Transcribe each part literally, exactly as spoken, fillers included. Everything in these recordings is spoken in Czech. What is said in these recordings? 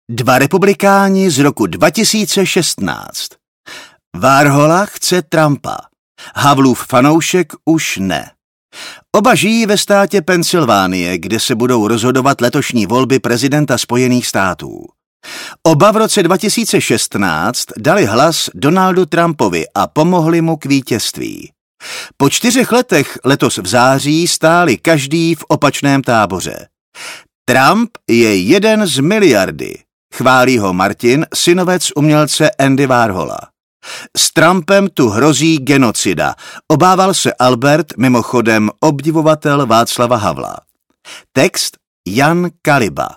Dva republikáni z roku dva tisíce šestnáct. Warhola chce Trumpa. Havlův fanoušek už ne. Oba žijí ve státě Pensylvánie, kde se budou rozhodovat letošní volby prezidenta Spojených států. Oba v roce dva tisíce šestnáct dali hlas Donaldu Trumpovi a pomohli mu k vítězství. Po čtyřech letech letos v září stáli každý v opačném táboře. Trump je jeden z miliardy, chválí ho Martin, synovec umělce Andy Warhola. S Trumpem tu hrozí genocida, obával se Albert, mimochodem obdivovatel Václava Havla. Text Jan Kaliba.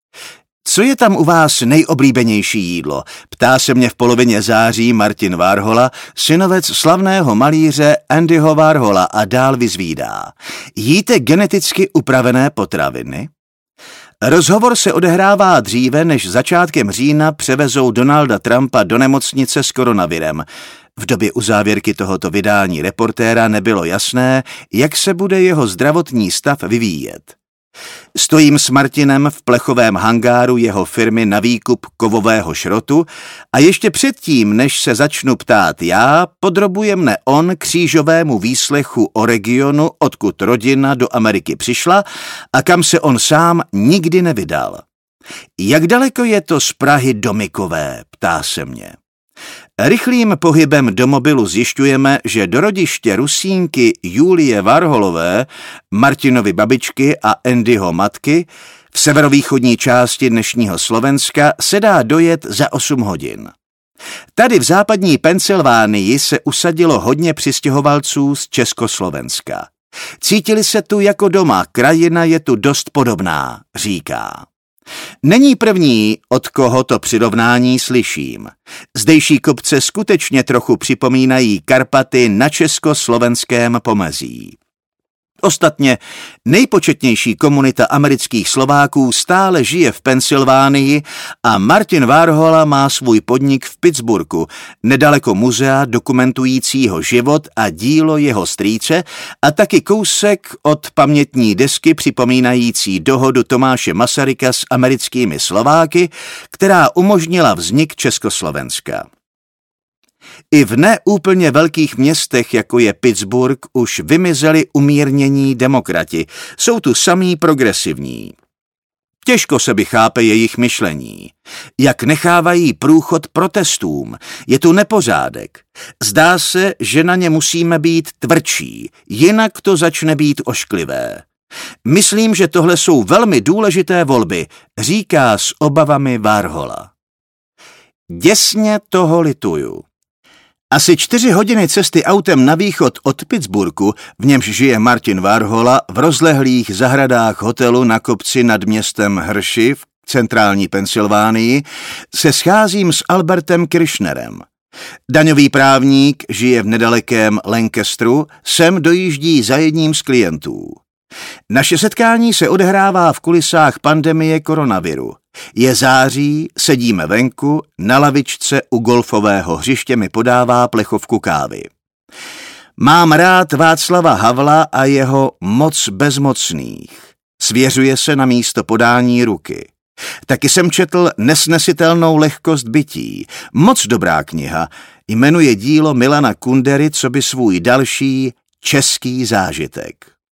Co je tam u vás nejoblíbenější jídlo? Ptá se mě v polovině září Martin Warhola, synovec slavného malíře Andyho Warhola, a dál vyzvídá. Jíte geneticky upravené potraviny? Rozhovor se odehrává dříve, než začátkem října převezou Donalda Trumpa do nemocnice s koronavirem. V době uzávěrky tohoto vydání Reportéra nebylo jasné, jak se bude jeho zdravotní stav vyvíjet. Stojím s Martinem v plechovém hangáru jeho firmy na výkup kovového šrotu a ještě předtím, než se začnu ptát já, podrobuje mne on křížovému výslechu o regionu, odkud rodina do Ameriky přišla a kam se on sám nikdy nevydal. Jak daleko je to z Prahy do Mykové, ptá se mě. Rychlým pohybem do mobilu zjišťujeme, že do rodiště Rusínky Julie Warholové, Martinovy babičky a Andyho matky v severovýchodní části dnešního Slovenska se dá dojet za osm hodin. Tady v západní Pensylvánii se usadilo hodně přistěhovalců z Československa. Cítili se tu jako doma, krajina je tu dost podobná, říká. Není první, od koho to přirovnání slyším. Zdejší kopce skutečně trochu připomínají Karpaty na československém pomezí. Ostatně nejpočetnější komunita amerických Slováků stále žije v Pensylvánii a Martin Warhola má svůj podnik v Pittsburghu, nedaleko muzea dokumentujícího život a dílo jeho strýce a taky kousek od pamětní desky připomínající dohodu Tomáše Masaryka s americkými Slováky, která umožnila vznik Československa. I v neúplně velkých městech, jako je Pittsburgh, už vymizeli umírnění demokrati. Jsou tu samí progresivní. Těžko se by chápe jejich myšlení. Jak nechávají průchod protestům, je tu nepořádek. Zdá se, že na ně musíme být tvrdší, jinak to začne být ošklivé. Myslím, že tohle jsou velmi důležité volby, říká s obavami Warhola. Děsně toho lituju. Asi čtyři hodiny cesty autem na východ od Pittsburghu, v němž žije Martin Warhola, v rozlehlých zahradách hotelu na kopci nad městem Hershey v centrální Pensylvánii, se scházím s Albertem Kirchnerem. Daňový právník žije v nedalekém Lancasteru, sem dojíždí za jedním z klientů. Naše setkání se odehrává v kulisách pandemie koronaviru. Je září, sedíme venku, na lavičce u golfového hřiště mi podává plechovku kávy. Mám rád Václava Havla a jeho Moc bezmocných. Svěřuje se na místo podání ruky. Taky jsem četl Nesnesitelnou lehkost bytí. Moc dobrá kniha. Jmenuje dílo Milana Kundery coby svůj další český zážitek.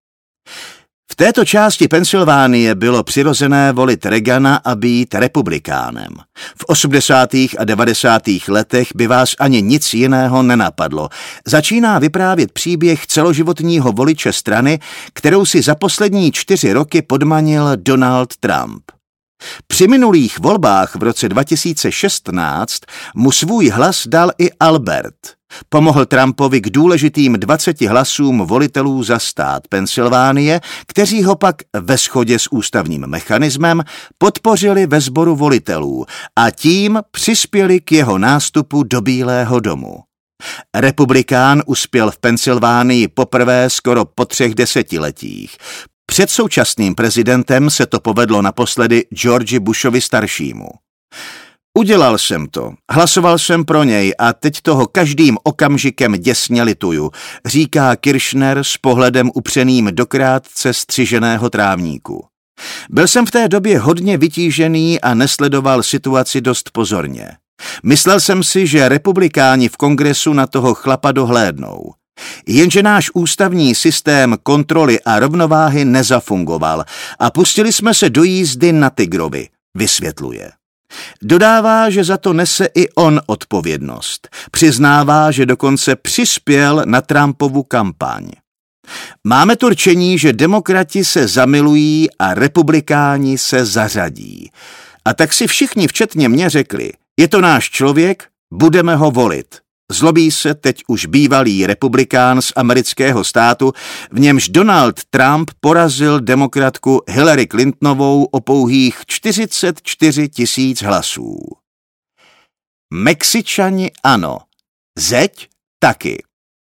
V této části Pensylvánie bylo přirozené volit Reagana a být republikánem. V osmdesátých a devadesátých letech by vás ani nic jiného nenapadlo. Začíná vyprávět příběh celoživotního voliče strany, kterou si za poslední čtyři roky podmanil Donald Trump. Při minulých volbách v roce dva tisíce šestnáct mu svůj hlas dal i Albert. Pomohl Trumpovi k důležitým dvaceti hlasům volitelů za stát Pensylvánie, kteří ho pak ve shodě s ústavním mechanismem podpořili ve sboru volitelů a tím přispěli k jeho nástupu do Bílého domu. Republikán uspěl v Pensylvánii poprvé skoro po třech desetiletích. Před současným prezidentem se to povedlo naposledy Georgi Bushovi staršímu. Udělal jsem to, hlasoval jsem pro něj a teď toho každým okamžikem děsně lituju, říká Kirchner s pohledem upřeným do krátce střiženého trávníku. Byl jsem v té době hodně vytížený a nesledoval situaci dost pozorně. Myslel jsem si, že republikáni v kongresu na toho chlapa dohlédnou. Jenže náš ústavní systém kontroly a rovnováhy nezafungoval a pustili jsme se do jízdy na tygrovi, vysvětluje. Dodává, že za to nese i on odpovědnost. Přiznává, že dokonce přispěl na Trumpovu kampaň. Máme to rčení, že demokrati se zamilují a republikáni se zařadí. A tak si všichni, včetně mě, řekli, je to náš člověk, budeme ho volit. Zlobí se teď už bývalý republikán z amerického státu, v němž Donald Trump porazil demokratku Hillary Clintonovou o pouhých čtyřicet čtyři tisíc hlasů. Mexičani ano, zeď taky.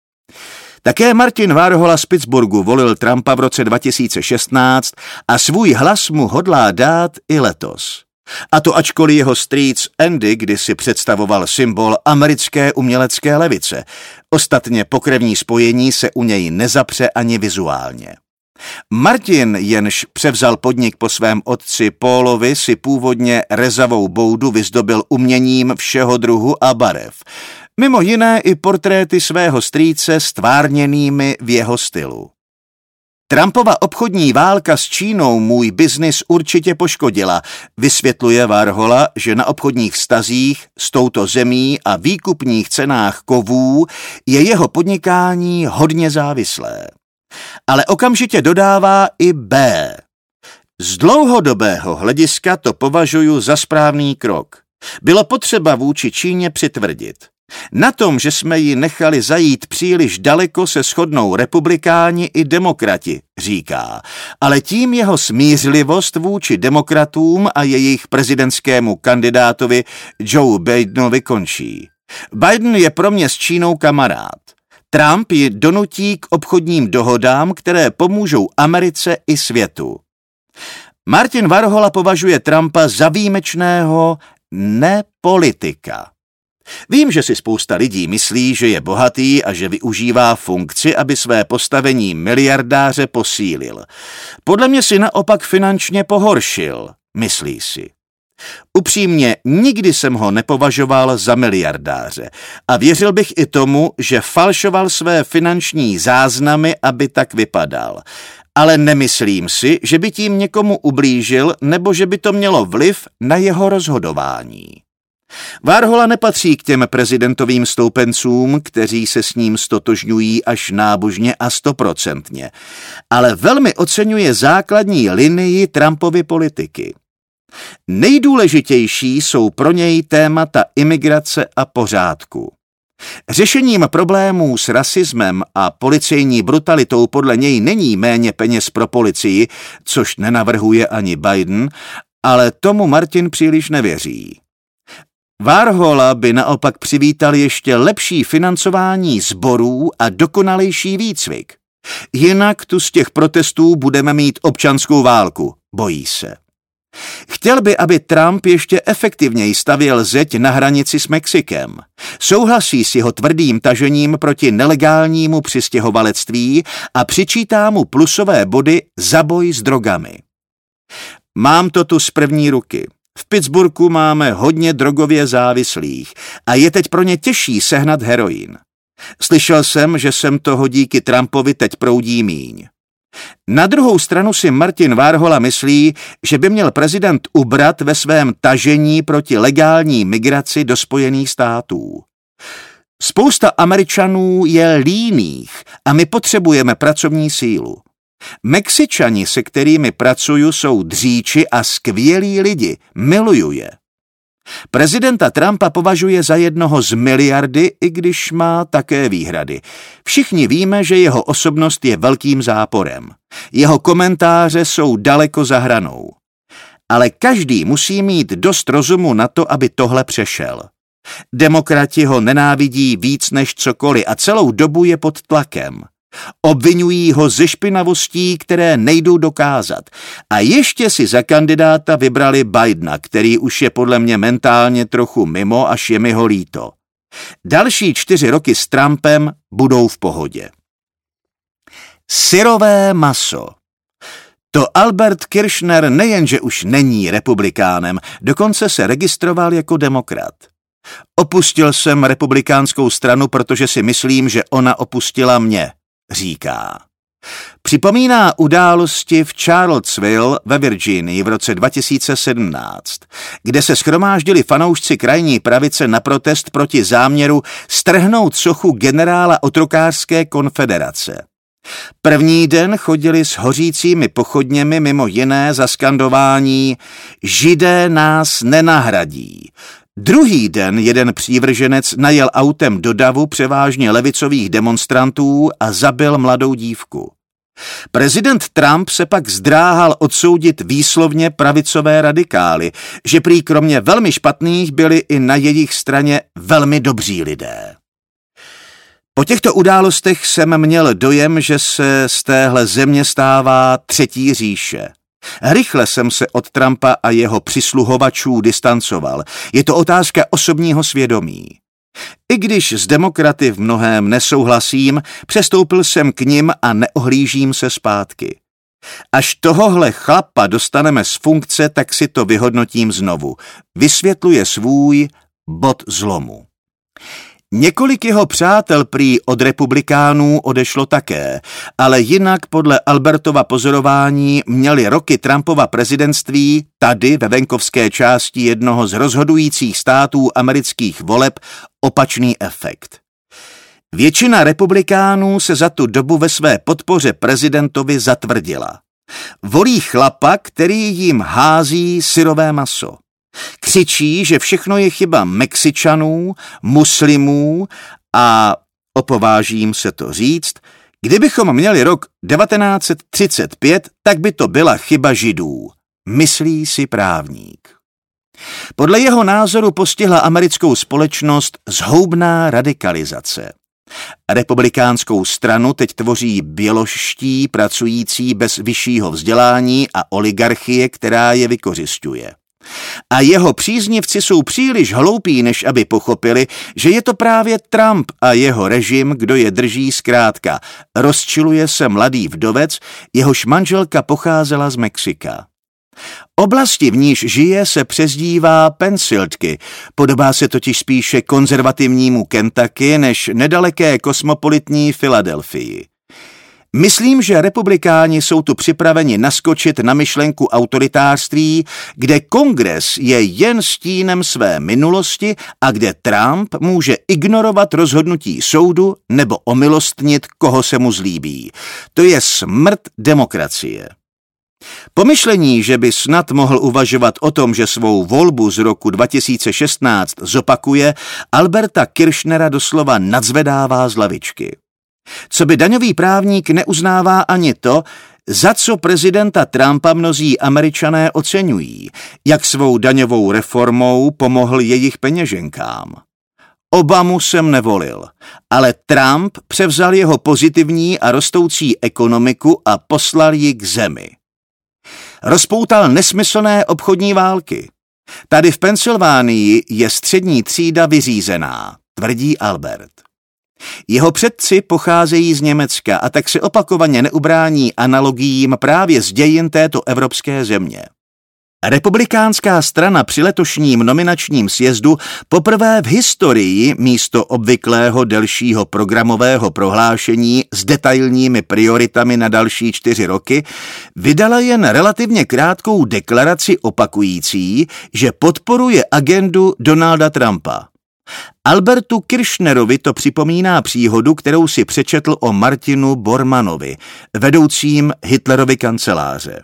Také Martin Varhola z Pittsburghu volil Trumpa v roce dva tisíce šestnáct a svůj hlas mu hodlá dát i letos. A to ačkoliv jeho strýc Andy kdysi představoval symbol americké umělecké levice. Ostatně pokrevní spojení se u něj nezapře ani vizuálně. Martin, jenž převzal podnik po svém otci Paulovi, si původně rezavou boudu vyzdobil uměním všeho druhu a barev. Mimo jiné i portréty svého strýce stvárněnými v jeho stylu. Trumpova obchodní válka s Čínou můj biznis určitě poškodila, vysvětluje Varhola, že na obchodních vztazích s touto zemí a výkupních cenách kovů je jeho podnikání hodně závislé. Ale okamžitě dodává i B. Z dlouhodobého hlediska to považuji za správný krok. Bylo potřeba vůči Číně přitvrdit. Na tom, že jsme ji nechali zajít příliš daleko, se shodnou republikáni i demokrati, říká, ale tím jeho smířlivost vůči demokratům a jejich prezidentskému kandidátovi Joe Bidenovi končí. Biden je pro mě s Čínou kamarád. Trump ji donutí k obchodním dohodám, které pomůžou Americe i světu. Martin Varhola považuje Trumpa za výjimečného nepolitika. Vím, že si spousta lidí myslí, že je bohatý a že využívá funkci, aby své postavení miliardáře posílil. Podle mě si naopak finančně pohoršil, myslí si. Upřímně, nikdy jsem ho nepovažoval za miliardáře a věřil bych i tomu, že falšoval své finanční záznamy, aby tak vypadal. Ale nemyslím si, že by tím někomu ublížil nebo že by to mělo vliv na jeho rozhodování. Varhola nepatří k těm prezidentovým stoupencům, kteří se s ním stotožňují až nábožně a stoprocentně, ale velmi oceňuje základní linii Trumpovy politiky. Nejdůležitější jsou pro něj témata imigrace a pořádku. Řešením problémů s rasismem a policejní brutalitou podle něj není méně peněz pro policii, což nenavrhuje ani Biden, ale tomu Martin příliš nevěří. Varhola by naopak přivítal ještě lepší financování sborů a dokonalejší výcvik. Jinak tu z těch protestů budeme mít občanskou válku, bojí se. Chtěl by, aby Trump ještě efektivněji stavěl zeď na hranici s Mexikem. Souhlasí s jeho tvrdým tažením proti nelegálnímu přistěhovalectví a přičítá mu plusové body za boj s drogami. Mám to tu z první ruky. V Pittsburghu máme hodně drogově závislých a je teď pro ně těžší sehnat heroin. Slyšel jsem, že sem toho díky Trumpovi teď proudí míň. Na druhou stranu si Martin Varhola myslí, že by měl prezident ubrat ve svém tažení proti legální migraci do Spojených států. Spousta Američanů je líných a my potřebujeme pracovní sílu. Mexičani, se kterými pracuju, jsou dříči a skvělí lidi, miluju je. Prezidenta Trumpa považuje za jednoho z miliardy, i když má také výhrady. Všichni víme, že jeho osobnost je velkým záporem. Jeho komentáře jsou daleko za hranou. Ale každý musí mít dost rozumu na to, aby tohle přešel. Demokrati ho nenávidí víc než cokoliv a celou dobu je pod tlakem. Obvinují ho ze špinavostí, které nejdou dokázat. A ještě si za kandidáta vybrali Bidena, který už je podle mě mentálně trochu mimo, až je mi ho líto. Další čtyři roky s Trumpem budou v pohodě. Syrové maso. To Albert Kirchner nejenže už není republikánem, dokonce se registroval jako demokrat. Opustil jsem republikánskou stranu, protože si myslím, že ona opustila mě, říká. Připomíná události v Charlottesville ve Virginii v roce dva tisíce sedmnáct, kde se shromáždili fanoušci krajní pravice na protest proti záměru strhnout sochu generála otrokářské konfederace. První den chodili s hořícími pochodněmi mimo jiné za skandování Židé nás nenahradí. Druhý den jeden přívrženec najel autem do davu převážně levicových demonstrantů a zabil mladou dívku. Prezident Trump se pak zdráhal odsoudit výslovně pravicové radikály, že prý kromě velmi špatných byli i na jejich straně velmi dobří lidé. Po těchto událostech jsem měl dojem, že se z téhle země stává třetí říše. Rychle jsem se od Trumpa a jeho přisluhovačů distancoval. Je to otázka osobního svědomí. I když s demokraty v mnohém nesouhlasím, přestoupil jsem k nim a neohlížím se zpátky. Až tohohle chlapa dostaneme z funkce, tak si to vyhodnotím znovu. Vysvětluje svůj bod zlomu. Několik jeho přátel prý od republikánů odešlo také, ale jinak podle Albertova pozorování měli roky Trumpova prezidentství tady ve venkovské části jednoho z rozhodujících států amerických voleb opačný efekt. Většina republikánů se za tu dobu ve své podpoře prezidentovi zatvrdila. Volí chlapa, který jim hází syrové maso. Křičí, že všechno je chyba Mexičanů, muslimů a, opovážím se to říct, kdybychom měli rok devatenáct set třicet pět, tak by to byla chyba Židů, myslí si právník. Podle jeho názoru postihla americkou společnost zhoubná radikalizace. Republikánskou stranu teď tvoří běložští pracující bez vyššího vzdělání a oligarchie, která je vykořisťuje. A jeho příznivci jsou příliš hloupí, než aby pochopili, že je to právě Trump a jeho režim, kdo je drží zkrátka. Rozčiluje se mladý vdovec, jehož manželka pocházela z Mexika. Oblasti, v níž žije, se přezdívá Pensiltky, podobá se totiž spíše konzervativnímu Kentucky než nedaleké kosmopolitní Filadelfii. Myslím, že republikáni jsou tu připraveni naskočit na myšlenku autoritářství, kde kongres je jen stínem své minulosti a kde Trump může ignorovat rozhodnutí soudu nebo omilostnit, koho se mu zlíbí. To je smrt demokracie. Pomyšlení, že by snad mohl uvažovat o tom, že svou volbu z roku dva tisíce šestnáct zopakuje, Alberta Kirchnera doslova nadzvedává z lavičky. Co by daňový právník neuznává ani to, za co prezidenta Trumpa mnozí Američané oceňují, jak svou daňovou reformou pomohl jejich peněženkám. Obamu jsem nevolil, ale Trump převzal jeho pozitivní a rostoucí ekonomiku a poslal ji k zemi. Rozpoutal nesmyslné obchodní války. Tady v Pensylvánii je střední třída vyřízená, tvrdí Albert. Jeho předci pocházejí z Německa a tak se opakovaně neubrání analogiím právě z dějin této evropské země. Republikánská strana při letošním nominačním sjezdu poprvé v historii místo obvyklého delšího programového prohlášení s detailními prioritami na další čtyři roky vydala jen relativně krátkou deklaraci opakující, že podporuje agendu Donalda Trumpa. Albertu Kirchnerovi to připomíná příhodu, kterou si přečetl o Martinu Bormannovi, vedoucím Hitlerovy kanceláře.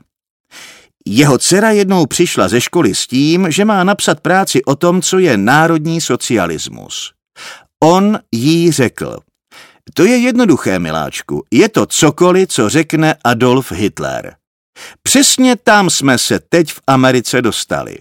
Jeho dcera jednou přišla ze školy s tím, že má napsat práci o tom, co je národní socialismus. On jí řekl: to je jednoduché, miláčku, je to cokoliv, co řekne Adolf Hitler. Přesně tam jsme se teď v Americe dostali.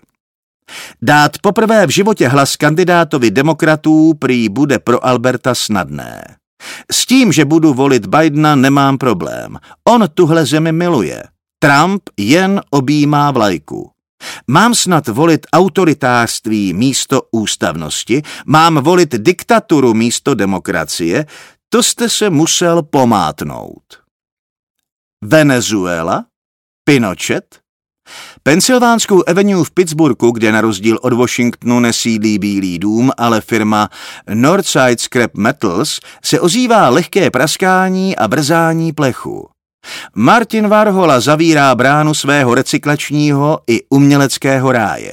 Dát poprvé v životě hlas kandidátovi demokratů prý bude pro Alberta snadné. S tím, že budu volit Bidena, nemám problém. On tuhle zemi miluje. Trump jen objímá vlajku. Mám snad volit autoritářství místo ústavnosti? Mám volit diktaturu místo demokracie? To jste se musel pomátnout. Venezuela? Pinochet? Pensylvánskou Avenue v Pittsburghu, kde na rozdíl od Washingtonu nesídlí Bílý dům, ale firma Northside Scrap Metals, se ozývá lehké praskání a brzání plechu. Martin Warhola zavírá bránu svého recyklačního i uměleckého ráje.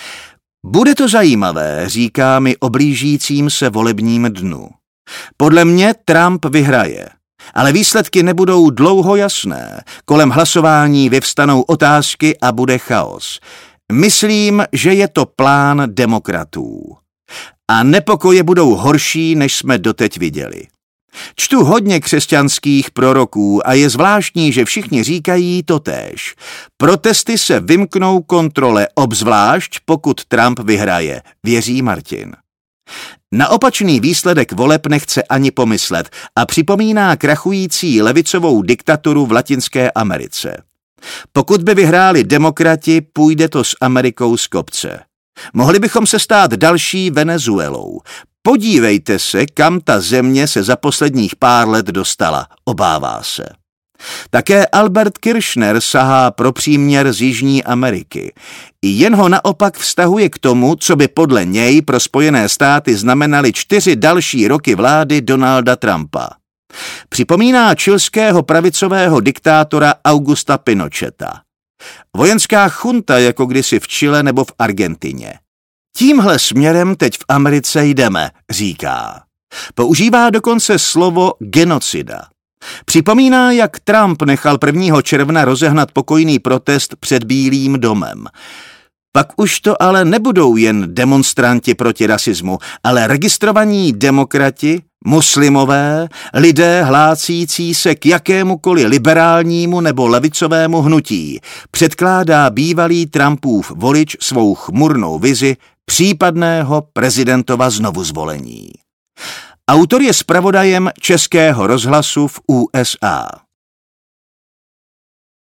Bude to zajímavé, říká mi o blížícím se volebním dnu. Podle mě Trump vyhraje, ale výsledky nebudou dlouho jasné. Kolem hlasování vyvstanou otázky a bude chaos. Myslím, že je to plán demokratů. A nepokoje budou horší, než jsme doteď viděli. Čtu hodně křesťanských proroků a je zvláštní, že všichni říkají totéž. Protesty se vymknou kontrole, obzvlášť pokud Trump vyhraje, věří Martin. Na opačný výsledek voleb nechce ani pomyslet a připomíná krachující levicovou diktaturu v Latinské Americe. Pokud by vyhráli demokrati, půjde to s Amerikou z kopce. Mohli bychom se stát další Venezuelou. Podívejte se, kam ta země se za posledních pár let dostala, obává se. Také Albert Kirchner sahá pro příměr z Jižní Ameriky. I jen ho naopak vztahuje k tomu, co by podle něj pro Spojené státy znamenaly čtyři další roky vlády Donalda Trumpa. Připomíná chilského pravicového diktátora Augusta Pinocheta. Vojenská chunta jako kdysi v Chile nebo v Argentině. Tímhle směrem teď v Americe jdeme, říká. Používá dokonce slovo genocida. Připomíná, jak Trump nechal prvního června rozehnat pokojný protest před Bílým domem. Pak už to ale nebudou jen demonstranti proti rasismu, ale registrovaní demokrati, muslimové, lidé hlásící se k jakémukoliv liberálnímu nebo levicovému hnutí, předkládá bývalý Trumpův volič svou chmurnou vizi případného prezidentova znovuzvolení. Autor je zpravodajem Českého rozhlasu v U S A.